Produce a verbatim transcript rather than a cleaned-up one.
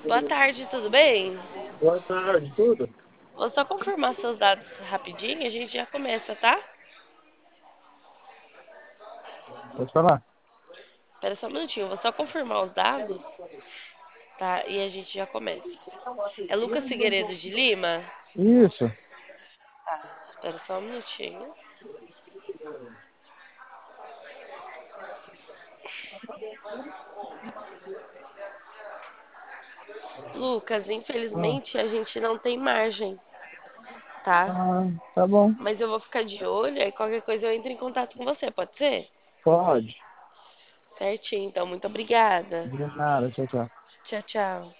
Boa tarde, tudo bem? Boa tarde, tudo? Vou só confirmar seus dados rapidinho, a gente já começa, tá? Pode falar? Espera só um minutinho, vou só confirmar os dados, tá? E a gente já começa. É Lucas Figueiredo de Lima? Isso. Tá, espera só um minutinho. Lucas, Ah, infelizmente a gente não tem margem, tá? ah, tá bom. Mas eu vou ficar de olho e qualquer coisa eu entro em contato com você, pode ser? Pode. Certinho, então, muito obrigada. De nada, tchau, tchau. Tchau, tchau.